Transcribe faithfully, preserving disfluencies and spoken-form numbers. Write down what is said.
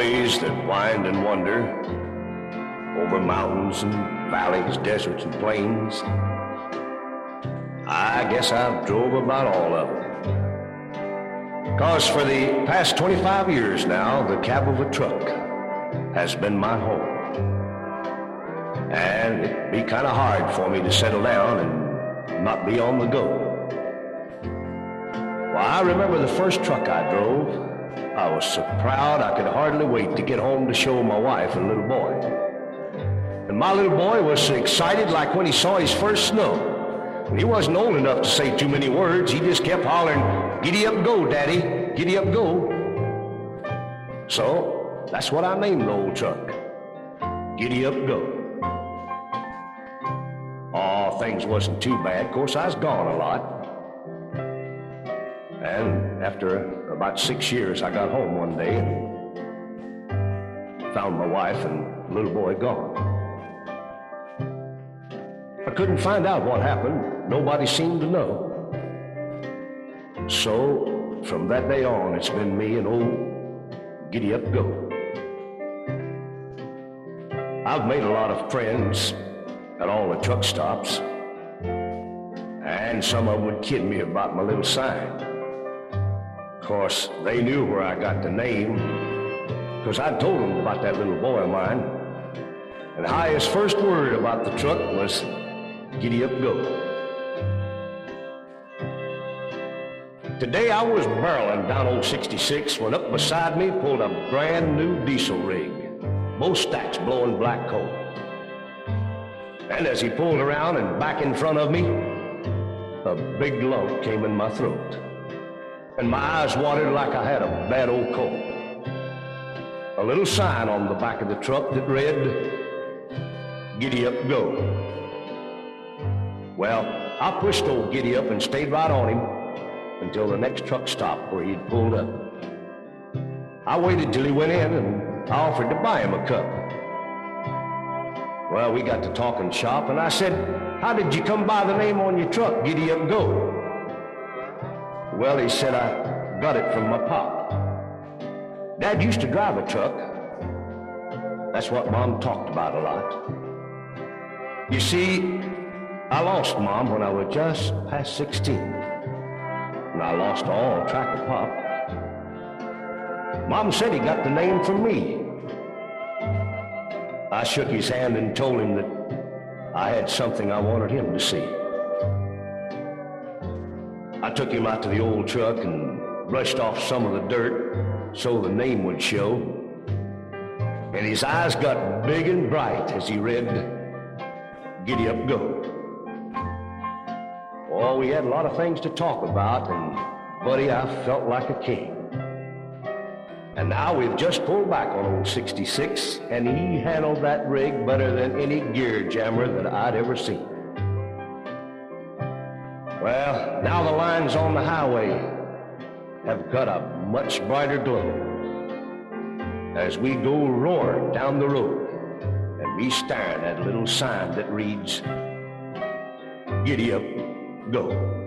highways that wind and wander over mountains and valleys, deserts and plains. I guess I've drove about all of them. 'Cause for the past twenty-five years now, the cab of a truck has been my home. And it'd be kind of hard for me to settle down and not be on the go. Well, I remember the first truck I drove. I was so proud I could hardly wait to get home to show my wife and little boy. And my little boy was so excited like when he saw his first snow. And he wasn't old enough to say too many words. He just kept hollering, "Giddy up, go, Daddy, giddy up, go." So that's what I named the old truck, Giddy Up, Go. Oh, things wasn't too bad. Of course, I was gone a lot. And after about six years, I got home one day and found my wife and little boy gone. I couldn't find out what happened. Nobody seemed to know. So, from that day on, it's been me and old Giddy Up, Go. I've made a lot of friends at all the truck stops, and some of them would kid me about my little sign. Of course, they knew where I got the name, because I told them about that little boy of mine, and how his first word about the truck was, "Giddy up, go." Today I was barreling down old sixty-six when up beside me pulled a brand new diesel rig, both stacks blowing black coal. And as he pulled around and back in front of me, a big lump came in my throat, and my eyes watered like I had a bad old cold. A little sign on the back of the truck that read, "Giddy up, go." Well, I pushed old Giddy Up and stayed right on him until the next truck stop where he'd pulled up. I waited till he went in and I offered to buy him a cup. Well, we got to talking shop and I said, "How did you come by the name on your truck, Giddy Up, Go?" Well, he said, "I got it from my pop. Dad used to drive a truck." That's what Mom talked about a lot. You see, I lost Mom when I was just past sixteen, and I lost all track of Pop. Mom said he got the name from me. I shook his hand and told him that I had something I wanted him to see. I took him out to the old truck and brushed off some of the dirt so the name would show, and his eyes got big and bright as he read, "Giddy up, go." Oh, we had a lot of things to talk about, and buddy, I felt like a king. And now we've just pulled back on old sixty-six, and he handled that rig better than any gear jammer that I'd ever seen. Well, now the lines on the highway have got a much brighter glow as we go roaring down the road, and me staring at a little sign that reads, "Giddy up, go."